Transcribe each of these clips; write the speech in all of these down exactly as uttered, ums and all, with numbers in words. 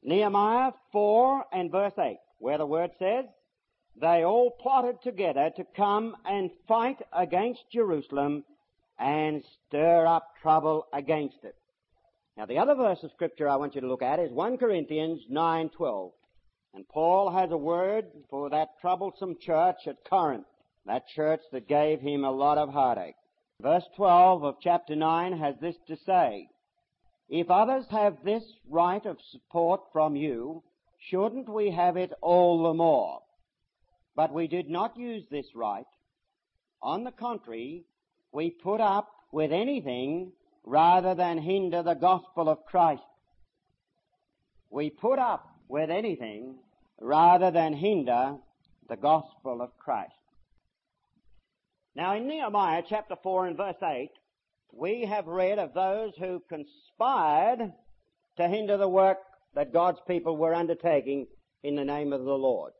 Nehemiah four and verse eight, where the word says, they all plotted together to come and fight against Jerusalem and stir up trouble against it. Now the other verse of Scripture I want you to look at is First Corinthians nine twelve. And Paul has a word for that troublesome church at Corinth, that church that gave him a lot of heartache. Verse twelve of chapter nine has this to say, if others have this right of support from you, shouldn't we have it all the more? But we did not use this right. On the contrary, we put up with anything rather than hinder the gospel of Christ. We put up with anything rather than hinder the gospel of Christ. Now in Nehemiah chapter four and verse eight, we have read of those who conspired to hinder the work that God's people were undertaking in the name of the Lord.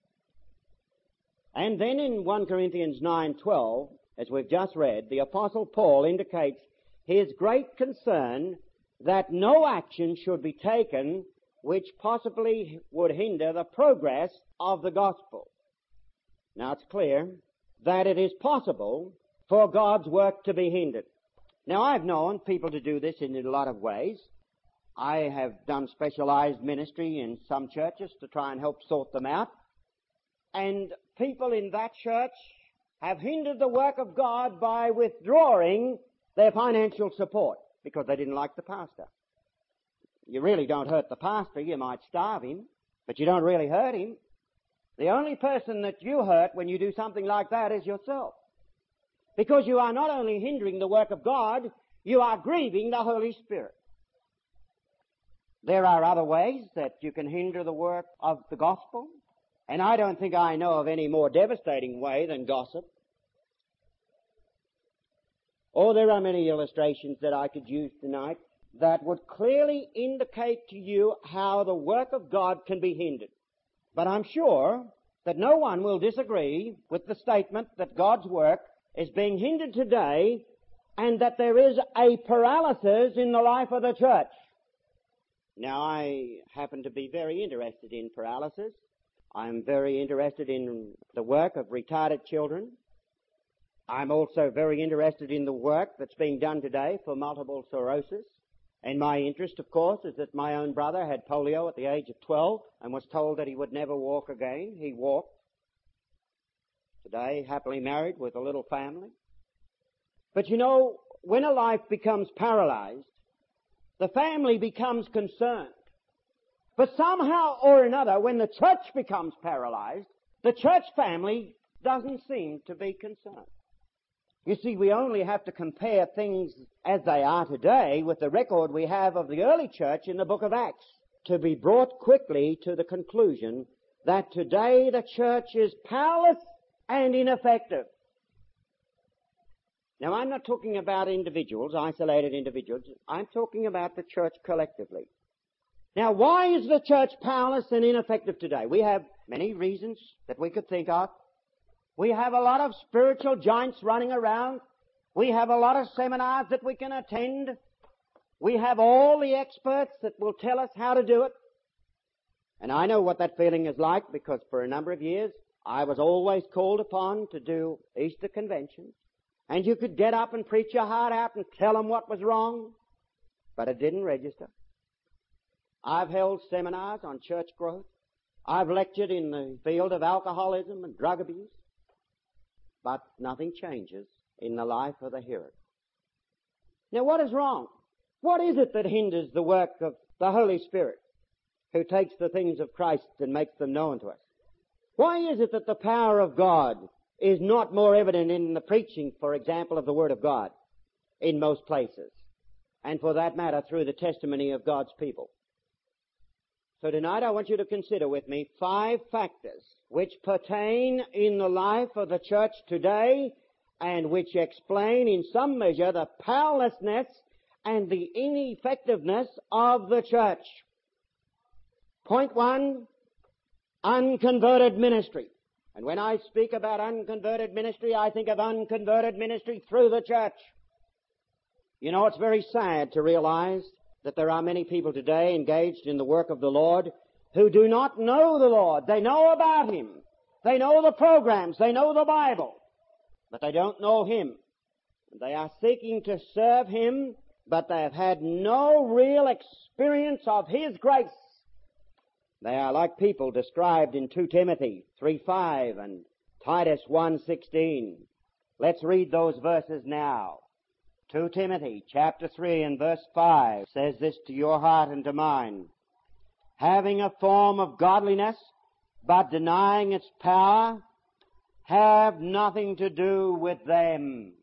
And then in First Corinthians nine twelve, as we've just read, the Apostle Paul indicates his great concern that no action should be taken which possibly would hinder the progress of the gospel. Now it's clear that it is possible for God's work to be hindered. Now I've known people to do this in a lot of ways. I have done specialized ministry in some churches to try and help sort them out. And people in that church have hindered the work of God by withdrawing their financial support because they didn't like the pastor. You really don't hurt the pastor. You might starve him, but you don't really hurt him. The only person that you hurt when you do something like that is yourself. Because you are not only hindering the work of God, you are grieving the Holy Spirit. There are other ways that you can hinder the work of the gospel, and I don't think I know of any more devastating way than gossip. Oh, there are many illustrations that I could use tonight that would clearly indicate to you how the work of God can be hindered. But I'm sure that no one will disagree with the statement that God's work is being hindered today and that there is a paralysis in the life of the church. Now, I happen to be very interested in paralysis. I'm very interested in the work of retarded children. I'm also very interested in the work that's being done today for multiple sclerosis. And my interest, of course, is that my own brother had polio at the age of twelve and was told that he would never walk again. He walked. Today, happily married with a little family. But you know, when a life becomes paralyzed, the family becomes concerned. But somehow or another, when the church becomes paralyzed, the church family doesn't seem to be concerned. You see, we only have to compare things as they are today with the record we have of the early church in the book of Acts to be brought quickly to the conclusion that today the church is powerless and ineffective. Now, I'm not talking about individuals, isolated individuals. I'm talking about the church collectively. Now, why is the church powerless and ineffective today? We have many reasons that we could think of. We have a lot of spiritual giants running around. We have a lot of seminars that we can attend. We have all the experts that will tell us how to do it. And I know what that feeling is like because for a number of years I was always called upon to do Easter conventions. And you could get up and preach your heart out and tell them what was wrong, but it didn't register. I've held seminars on church growth. I've lectured in the field of alcoholism and drug abuse. But nothing changes in the life of the hearer. Now, what is wrong? What is it that hinders the work of the Holy Spirit, who takes the things of Christ and makes them known to us? Why is it that the power of God is not more evident in the preaching, for example, of the Word of God in most places, and for that matter, through the testimony of God's people? So tonight I want you to consider with me five factors which pertain in the life of the church today and which explain in some measure the powerlessness and the ineffectiveness of the church. Point one, unconverted ministry. And when I speak about unconverted ministry, I think of unconverted ministry through the church. You know, it's very sad to realize that there are many people today engaged in the work of the Lord who do not know the Lord. They know about Him. They know the programs. They know the Bible. But they don't know Him. They are seeking to serve Him, but they have had no real experience of His grace. They are like people described in Second Timothy three five and Titus one sixteen. Let's read those verses now. Second Timothy chapter three and verse five says this to your heart and to mine. Having a form of godliness, but denying its power, have nothing to do with them.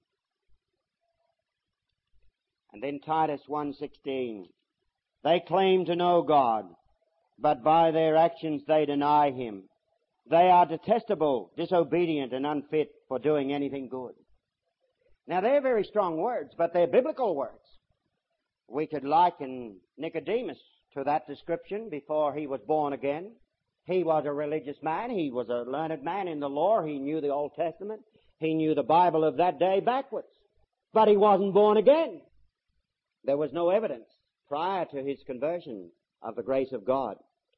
And then Titus one sixteen. They claim to know God, but by their actions they deny Him. They are detestable, disobedient, and unfit for doing anything good. Now, they're very strong words, but they're biblical words. We could liken Nicodemus to that description before he was born again. He was a religious man. He was a learned man in the law. He knew the Old Testament. He knew the Bible of that day backwards. But he wasn't born again. There was no evidence prior to his conversion of the grace of God.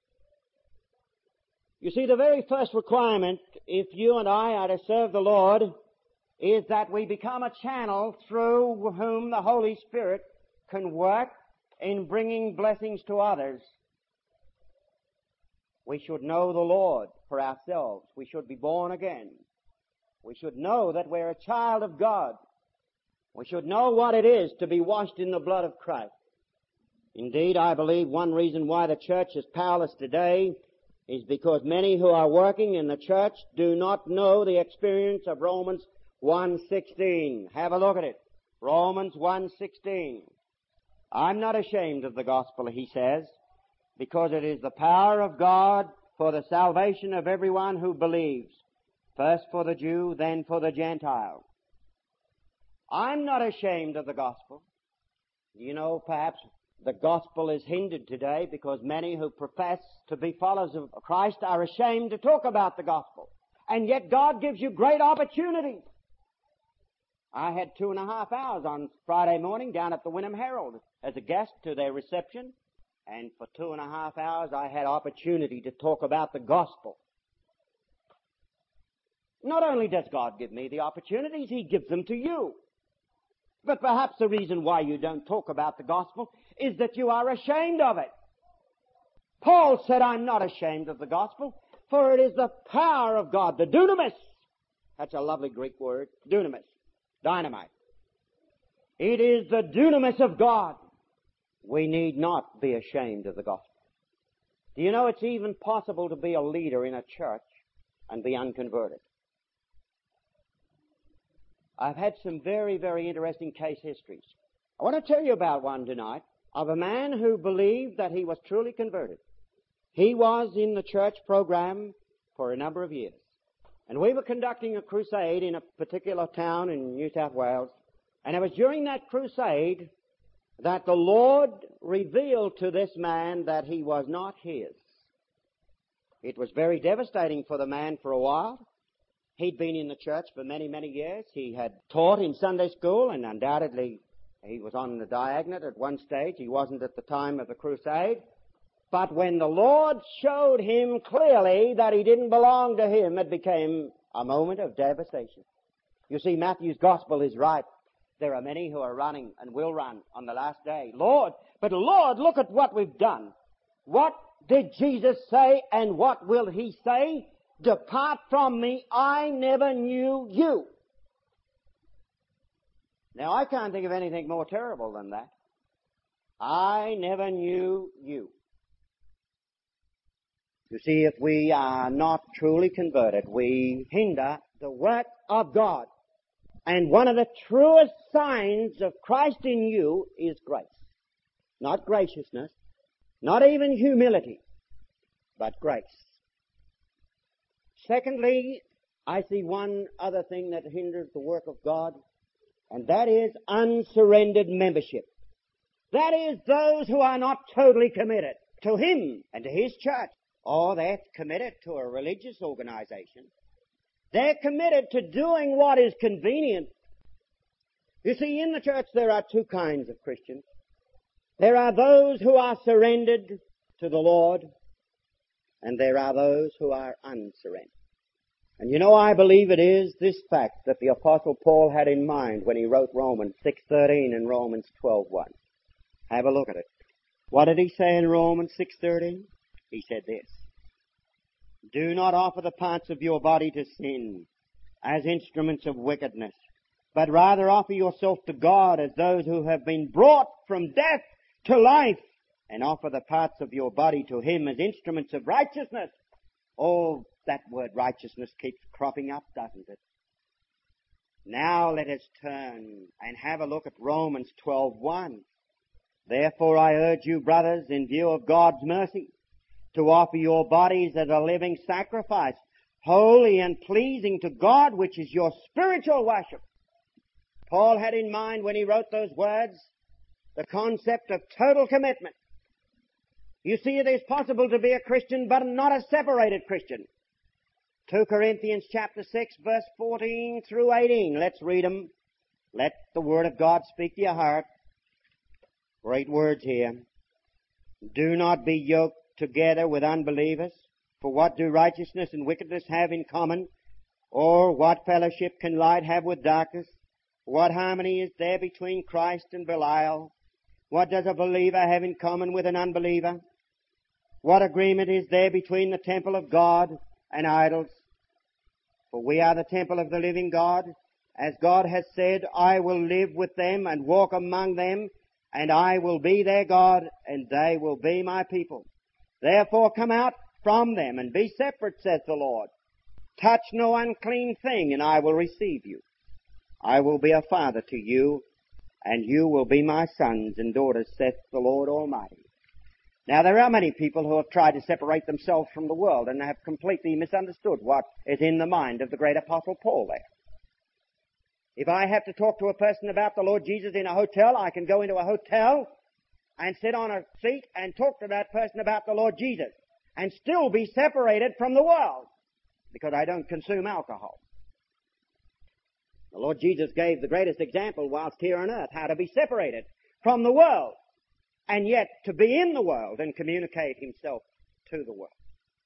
You see, the very first requirement, if you and I are to serve the Lord, is that we become a channel through whom the Holy Spirit can work in bringing blessings to others. We should know the Lord for ourselves. We should be born again. We should know that we're a child of God. We should know what it is to be washed in the blood of Christ. Indeed, I believe one reason why the church is powerless today is because many who are working in the church do not know the experience of Romans one sixteen. Have a look at it. Romans one sixteen. I'm not ashamed of the gospel, he says, because it is the power of God for the salvation of everyone who believes, first for the Jew, then for the Gentile. I'm not ashamed of the gospel. You know, perhaps the gospel is hindered today because many who profess to be followers of Christ are ashamed to talk about the gospel. And yet God gives you great opportunities. I had two and a half hours on Friday morning down at the Wynnum Herald as a guest to their reception. And for two and a half hours I had opportunity to talk about the gospel. Not only does God give me the opportunities, He gives them to you. But perhaps the reason why you don't talk about the gospel is that you are ashamed of it. Paul said, I'm not ashamed of the gospel, for it is the power of God, the dunamis. That's a lovely Greek word, dunamis, dynamite. It is the dunamis of God. We need not be ashamed of the gospel. Do you know it's even possible to be a leader in a church and be unconverted? I've had some very, very interesting case histories. I want to tell you about one tonight of a man who believed that he was truly converted. He was in the church program for a number of years. And we were conducting a crusade in a particular town in New South Wales. And it was during that crusade that the Lord revealed to this man that he was not his. It was very devastating for the man for a while. He'd been in the church for many, many years. He had taught in Sunday school, and undoubtedly he was on the diaconate at one stage. He wasn't at the time of the crusade. But when the Lord showed him clearly that he didn't belong to Him, it became a moment of devastation. You see, Matthew's gospel is right. There are many who are running and will run on the last day. Lord, but Lord, look at what we've done. What did Jesus say, and what will He say? Depart from me, I never knew you. Now, I can't think of anything more terrible than that. I never knew you. You see, if we are not truly converted, we hinder the work of God. And one of the truest signs of Christ in you is grace. Not graciousness, not even humility, but grace. Secondly, I see one other thing that hinders the work of God, and that is unsurrendered membership. That is those who are not totally committed to Him and to His church. Or they're committed to a religious organization. They're committed to doing what is convenient. You see, in the church there are two kinds of Christians. There are those who are surrendered to the Lord, and there are those who are unsurrendered. And you know, I believe it is this fact that the Apostle Paul had in mind when he wrote Romans six thirteen and Romans twelve one. Have a look at it. What did he say in Romans six thirteen? He said this: do not offer the parts of your body to sin as instruments of wickedness, but rather offer yourself to God as those who have been brought from death to life, and offer the parts of your body to Him as instruments of righteousness. Oh, that word righteousness keeps cropping up, doesn't it? Now let us turn and have a look at Romans twelve one. Therefore I urge you, brothers, in view of God's mercy, to offer your bodies as a living sacrifice, holy and pleasing to God, which is your spiritual worship. Paul had in mind when he wrote those words the concept of total commitment. You see, it is possible to be a Christian, but not a separated Christian. Second Corinthians chapter six, verse fourteen through eighteen. Let's read them. Let the Word of God speak to your heart. Great words here. Do not be yoked together with unbelievers. For what do righteousness and wickedness have in common? Or what fellowship can light have with darkness? What harmony is there between Christ and Belial? What does a believer have in common with an unbeliever? What agreement is there between the temple of God and idols? For we are the temple of the living God. As God has said, I will live with them and walk among them, and I will be their God, and they will be my people. Therefore come out from them and be separate, says the Lord. Touch no unclean thing, and I will receive you. I will be a father to you, and you will be my sons and daughters, saith the Lord Almighty. Now, there are many people who have tried to separate themselves from the world and have completely misunderstood what is in the mind of the great Apostle Paul there. If I have to talk to a person about the Lord Jesus in a hotel, I can go into a hotel and sit on a seat and talk to that person about the Lord Jesus and still be separated from the world because I don't consume alcohol. The Lord Jesus gave the greatest example whilst here on earth, how to be separated from the world and yet to be in the world and communicate Himself to the world.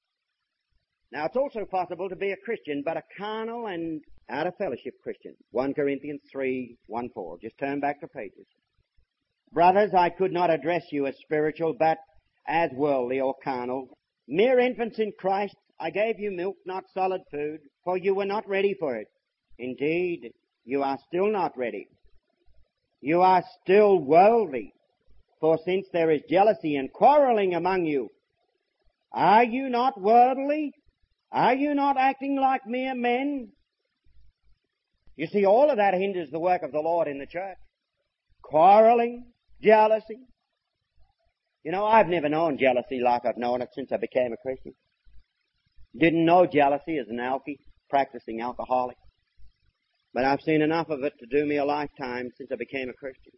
Now, it's also possible to be a Christian, but a carnal and out of fellowship Christian. First Corinthians three, one, four. Just turn back to pages. Brothers, I could not address you as spiritual, but as worldly or carnal. Mere infants in Christ, I gave you milk, not solid food, for you were not ready for it. Indeed, you are still not ready. You are still worldly, for since there is jealousy and quarreling among you, are you not worldly? Are you not acting like mere men? You see, all of that hinders the work of the Lord in the church. Quarreling, jealousy. You know, I've never known jealousy like I've known it since I became a Christian. Didn't know jealousy as an alky, practicing alcoholic. But I've seen enough of it to do me a lifetime since I became a Christian.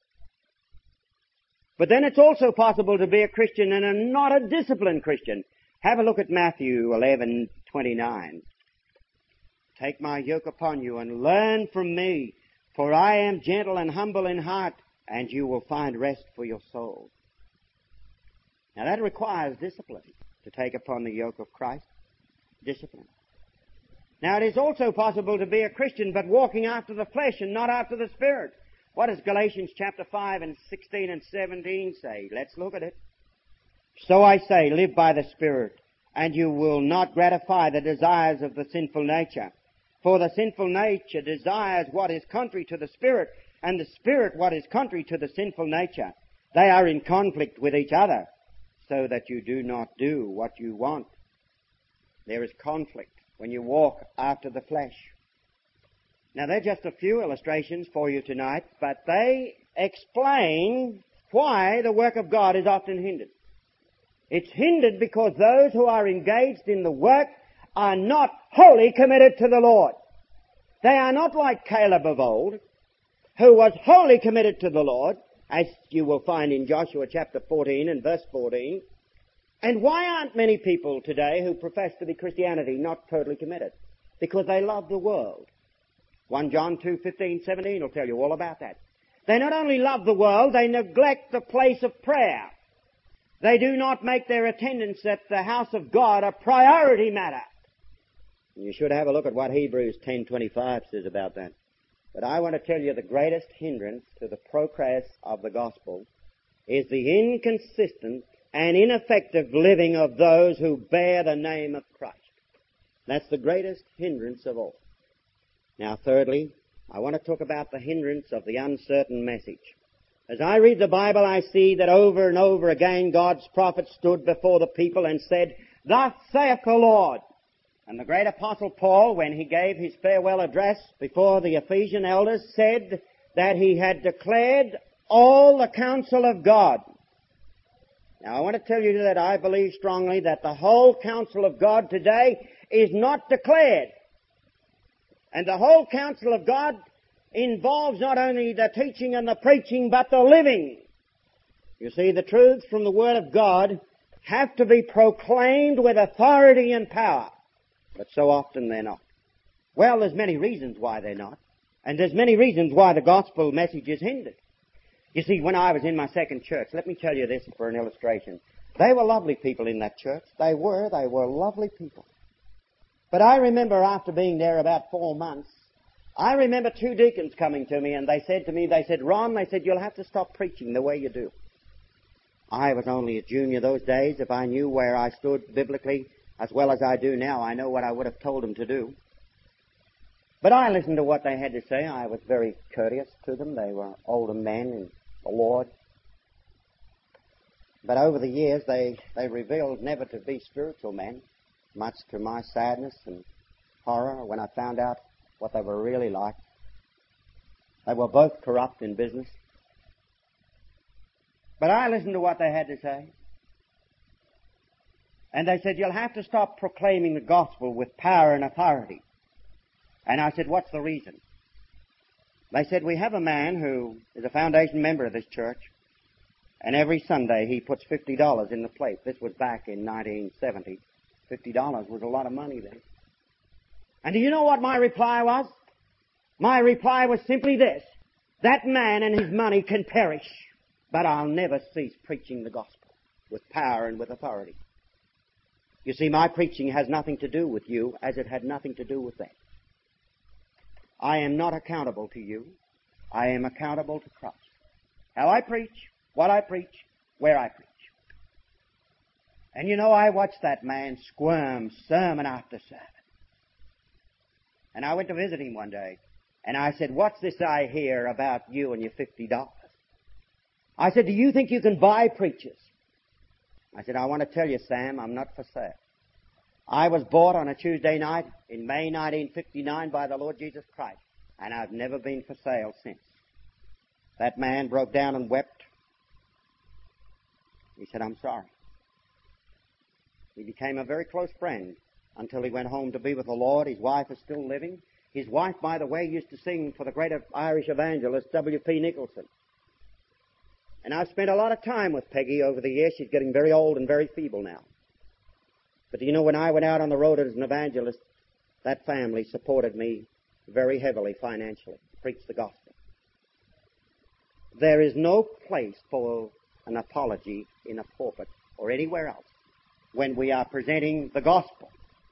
But then it's also possible to be a Christian and a, not a disciplined Christian. Have a look at Matthew eleven twenty-nine. Take my yoke upon you and learn from me, for I am gentle and humble in heart, and you will find rest for your soul. Now that requires discipline, to take upon the yoke of Christ. Discipline. Now it is also possible to be a Christian but walking after the flesh and not after the Spirit. What does Galatians chapter five and sixteen and seventeen say? Let's look at it. So I say, live by the Spirit, and you will not gratify the desires of the sinful nature. For the sinful nature desires what is contrary to the Spirit, and the Spirit what is contrary to the sinful nature. They are in conflict with each other, so that you do not do what you want. There is conflict when you walk after the flesh. Now, they're just a few illustrations for you tonight, but they explain why the work of God is often hindered. It's hindered because those who are engaged in the work are not wholly committed to the Lord. They are not like Caleb of old, who was wholly committed to the Lord, as you will find in Joshua chapter fourteen and verse fourteen. And why aren't many people today who profess to be Christianity not totally committed? Because they love the world. First John two, fifteen, seventeen will tell you all about that. They not only love the world, they neglect the place of prayer. They do not make their attendance at the house of God a priority matter. You should have a look at what Hebrews ten twenty-five says about that. But I want to tell you the greatest hindrance to the progress of the gospel is the inconsistent and ineffective living of those who bear the name of Christ. That's the greatest hindrance of all. Now, thirdly, I want to talk about the hindrance of the uncertain message. As I read the Bible, I see that over and over again God's prophet stood before the people and said, "Thus saith the Lord." And the great apostle Paul, when he gave his farewell address before the Ephesian elders, said that he had declared all the counsel of God. Now, I want to tell you that I believe strongly that the whole counsel of God today is not declared. And the whole counsel of God involves not only the teaching and the preaching, but the living. You see, the truths from the Word of God have to be proclaimed with authority and power. But so often they're not. Well, there's many reasons why they're not. And there's many reasons why the gospel message is hindered. You see, when I was in my second church, let me tell you this for an illustration. They were lovely people in that church. They were. They were lovely people. But I remember after being there about four months, I remember two deacons coming to me and they said to me, they said, "Ron," they said, "you'll have to stop preaching the way you do." I was only a junior those days. If I knew where I stood biblically as well as I do now, I know what I would have told them to do. But I listened to what they had to say. I was very courteous to them. They were older men in the Lord. But over the years, they, they revealed never to be spiritual men, much to my sadness and horror when I found out what they were really like. They were both corrupt in business. But I listened to what they had to say. And they said, "You'll have to stop proclaiming the gospel with power and authority." And I said, "What's the reason?" They said, "We have a man who is a foundation member of this church, and every Sunday he puts fifty dollars in the plate." This was back in nineteen seventy. fifty dollars was a lot of money then. And do you know what my reply was? My reply was simply this: that man and his money can perish, but I'll never cease preaching the gospel with power and with authority. You see, my preaching has nothing to do with you as it had nothing to do with them. I am not accountable to you. I am accountable to Christ. How I preach, what I preach, where I preach. And you know, I watched that man squirm sermon after sermon. And I went to visit him one day, and I said, "What's this I hear about you and your fifty dollars? I said, "Do you think you can buy preachers?" I said, "I want to tell you, Sam, I'm not for sale. I was bought on a Tuesday night in May nineteen fifty-nine by the Lord Jesus Christ, and I've never been for sale since." That man broke down and wept. He said, "I'm sorry." He became a very close friend until he went home to be with the Lord. His wife is still living. His wife, by the way, used to sing for the great Irish evangelist W P Nicholson. And I've spent a lot of time with Peggy over the years. She's getting very old and very feeble now. But you know, when I went out on the road as an evangelist, that family supported me very heavily financially to preach the gospel. There is no place for an apology in a pulpit or anywhere else when we are presenting the gospel.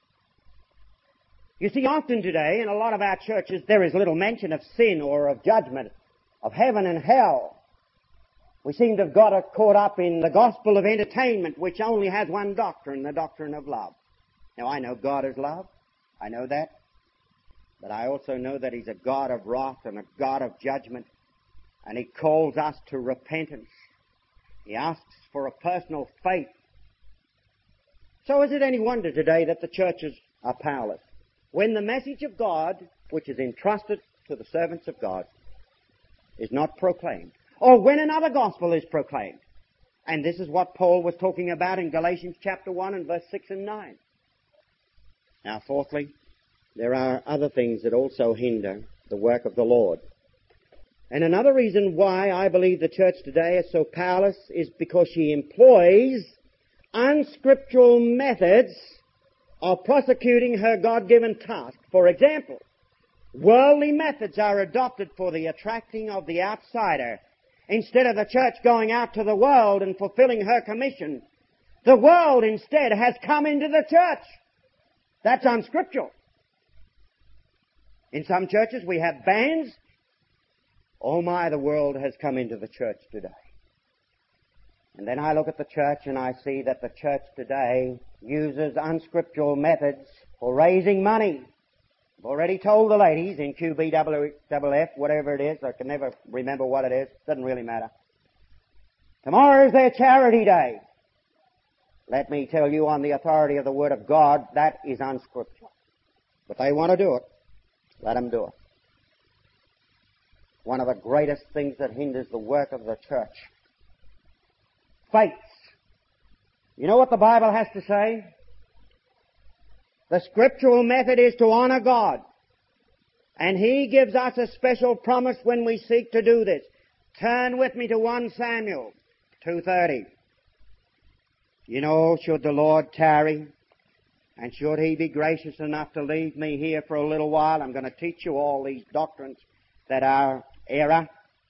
You see, often today in a lot of our churches there is little mention of sin or of judgment, of heaven and hell. We seem to have got caught up in the gospel of entertainment, which only has one doctrine, the doctrine of love. Now, I know God is love. I know that. But I also know that He's a God of wrath and a God of judgment. And He calls us to repentance. He asks for a personal faith. So is it any wonder today that the churches are powerless? When the message of God, which is entrusted to the servants of God, is not proclaimed. Or when another gospel is proclaimed. And this is what Paul was talking about in Galatians chapter one and verse six and nine. Now, fourthly, there are other things that also hinder the work of the Lord. And another reason why I believe the church today is so powerless is because she employs unscriptural methods of prosecuting her God-given task. For example, Worldly methods are adopted for the attracting of the outsider. Instead of the church going out to the world and fulfilling her commission, the world instead has come into the church. That's unscriptural. In some churches we have bands. Oh my, the world has come into the church today. And then I look at the church and I see that the church today uses unscriptural methods for raising money. I've already told the ladies in Q B W F, whatever it is, I can never remember what it is, doesn't really matter. Tomorrow is their charity day. Let me tell you on the authority of the Word of God, that is unscriptural. But they want to do it. Let them do it. One of the greatest things that hinders the work of the church. Faiths. You know what the Bible has to say? The scriptural method is to honor God. And He gives us a special promise when we seek to do this. Turn with me to First Samuel two thirty. You know, should the Lord tarry, and should He be gracious enough to leave me here for a little while, I'm going to teach you all these doctrines that are error.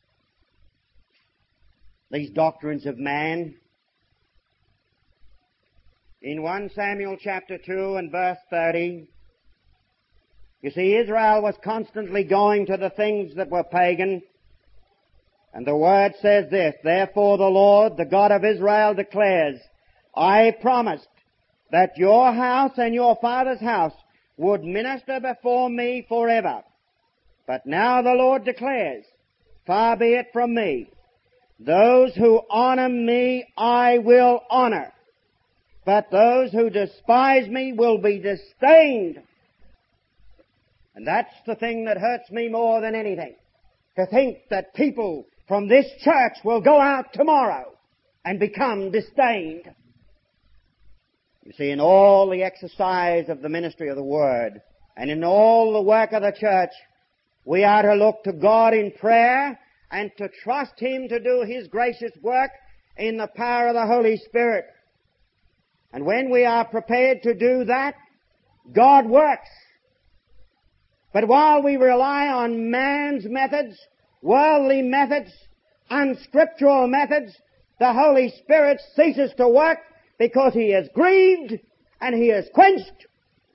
These doctrines of man. In First Samuel chapter two and verse thirty, you see, Israel was constantly going to the things that were pagan. And the Word says this, Therefore the Lord, the God of Israel, declares, I promised that your house and your father's house would minister before me forever. But now the Lord declares, Far be it from me. Those who honor me I will honor. But those who despise me will be disdained. And that's the thing that hurts me more than anything. To think that people from this church will go out tomorrow and become disdained. You see, in all the exercise of the ministry of the Word, and in all the work of the church, we are to look to God in prayer and to trust Him to do His gracious work in the power of the Holy Spirit. And when we are prepared to do that, God works. But while we rely on man's methods, worldly methods, unscriptural methods, the Holy Spirit ceases to work because He is grieved and He is quenched.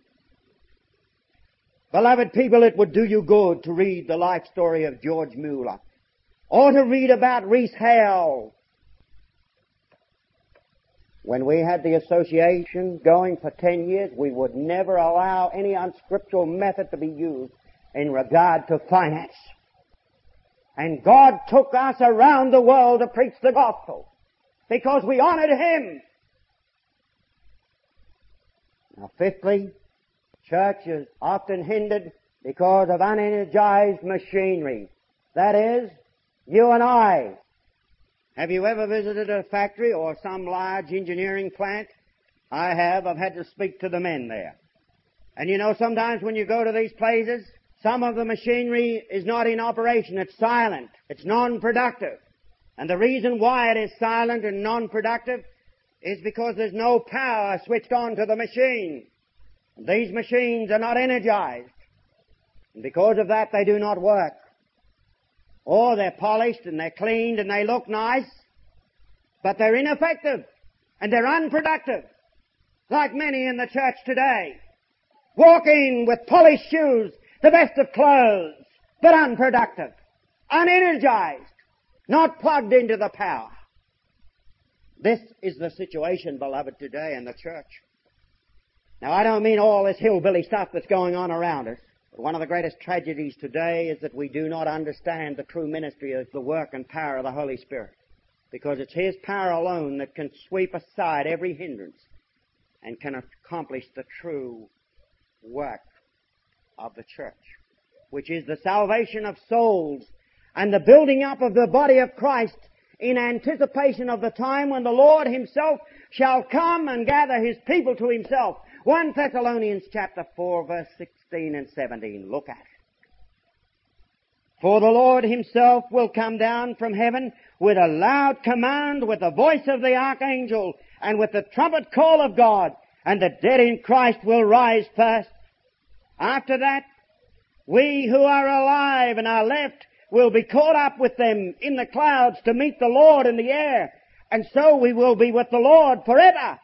Beloved people, it would do you good to read the life story of George Mueller, or to read about Rees Hale. When we had the association going for ten years, we would never allow any unscriptural method to be used in regard to finance. And God took us around the world to preach the gospel because we honored Him. Now, fifthly, church is often hindered because of unenergized machinery. That is, you and I. Have you ever visited a factory or some large engineering plant? I have. I've had to speak to the men there. And you know, sometimes when you go to these places, some of the machinery is not in operation. It's silent. It's non-productive. And the reason why it is silent and non-productive is because there's no power switched on to the machine. These machines are not energized. And because of that, they do not work. Or they're polished and they're cleaned and they look nice, but they're ineffective and they're unproductive. Like many in the church today. Walk in with polished shoes, the best of clothes, but unproductive, unenergized, not plugged into the power. This is the situation, beloved, today in the church. Now, I don't mean all this hillbilly stuff that's going on around us. But one of the greatest tragedies today is that we do not understand the true ministry of the work and power of the Holy Spirit. Because it's His power alone that can sweep aside every hindrance and can accomplish the true work of the church, which is the salvation of souls and the building up of the body of Christ in anticipation of the time when the Lord Himself shall come and gather His people to Himself. First Thessalonians chapter four, verse sixteen and seventeen. Look at it. For the Lord Himself will come down from heaven with a loud command, with the voice of the archangel, and with the trumpet call of God, and the dead in Christ will rise first. After that, We who are alive and are left will be caught up with them in the clouds to meet the Lord in the air. And so we will be with the Lord forever.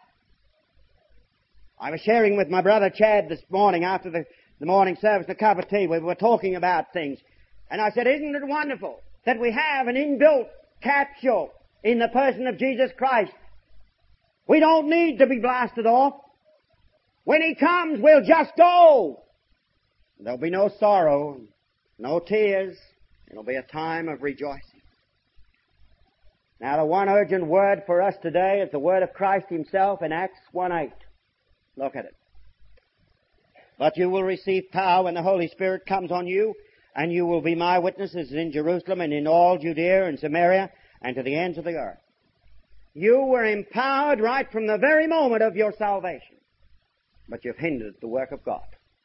I was sharing with my brother Chad this morning after the, the morning service, a cup of tea. We were talking about things. And I said, isn't it wonderful that we have an inbuilt capsule in the person of Jesus Christ? We don't need to be blasted off. When He comes, we'll just go. There'll be no sorrow, no tears. It'll be a time of rejoicing. Now, the one urgent word for us today is the word of Christ Himself in Acts one eight. Look at it. But you will receive power when the Holy Spirit comes on you, and you will be my witnesses in Jerusalem and in all Judea and Samaria and to the ends of the earth. You were empowered right from the very moment of your salvation, but you've hindered the work of God.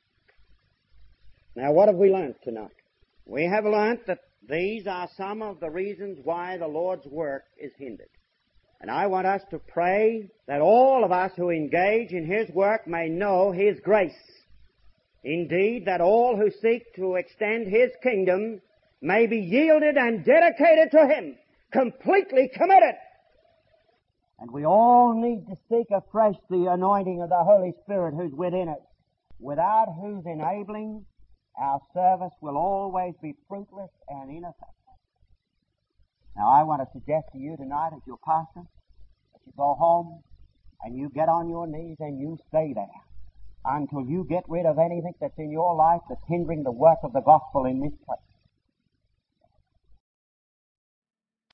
Now, what have we learned tonight? We have learned that these are some of the reasons why the Lord's work is hindered. And I want us to pray that all of us who engage in His work may know His grace. Indeed, that all who seek to extend His kingdom may be yielded and dedicated to Him, completely committed. And we all need to seek afresh the anointing of the Holy Spirit who's within us, without whose enabling our service will always be fruitless and ineffective. Now, I want to suggest to you tonight as your pastor that you go home and you get on your knees and you stay there until you get rid of anything that's in your life that's hindering the work of the gospel in this place.